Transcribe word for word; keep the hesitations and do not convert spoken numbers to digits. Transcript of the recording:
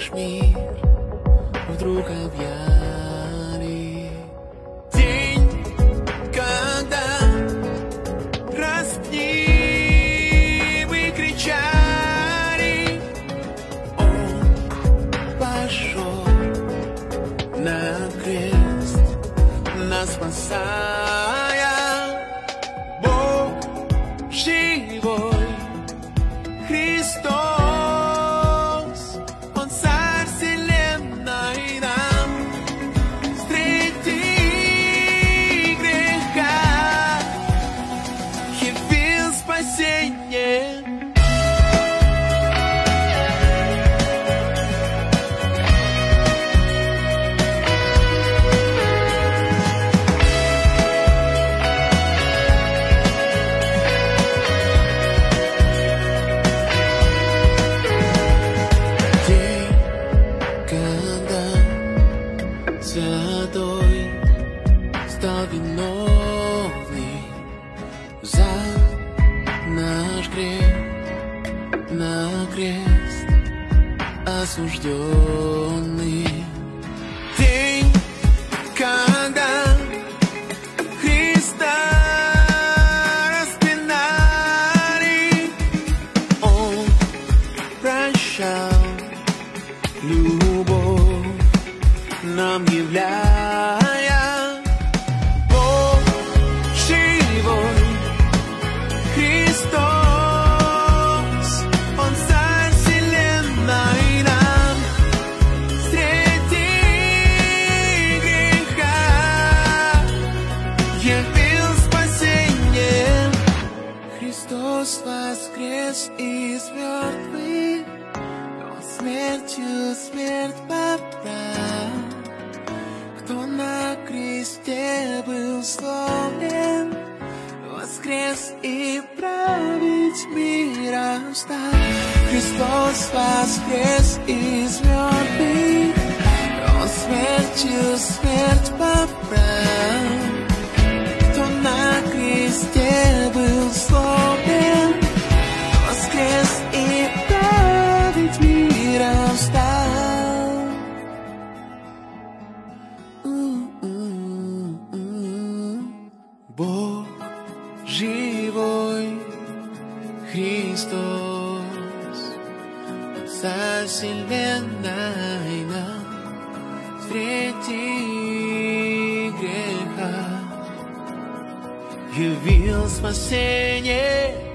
наш мир вдруг объяли. День, когда распни кричали, Он пошел на крест, нас спасая. Бог живой, Христос, Он царь вселенной нам. Среди греха явил спасение. Святой стал виновный за наш грех, на крест осужденный. День, когда Христа распинали, Он прощал любовь нам являя. Бог живой, Христос, Он царь вселенной нам. Среди греха явил спасение. Христос воскрес из мертвых, Он смертью смерть поправ. Кто на кресте был сломлен, воскрес и править миром стал. Христос воскрес из мертвых, Он смертью смерть поправ. Кто на кресте был сломлен, воскрес и править миром стал. Бог живой, Христос, царь вселенной нам. Среди греха явил спасение.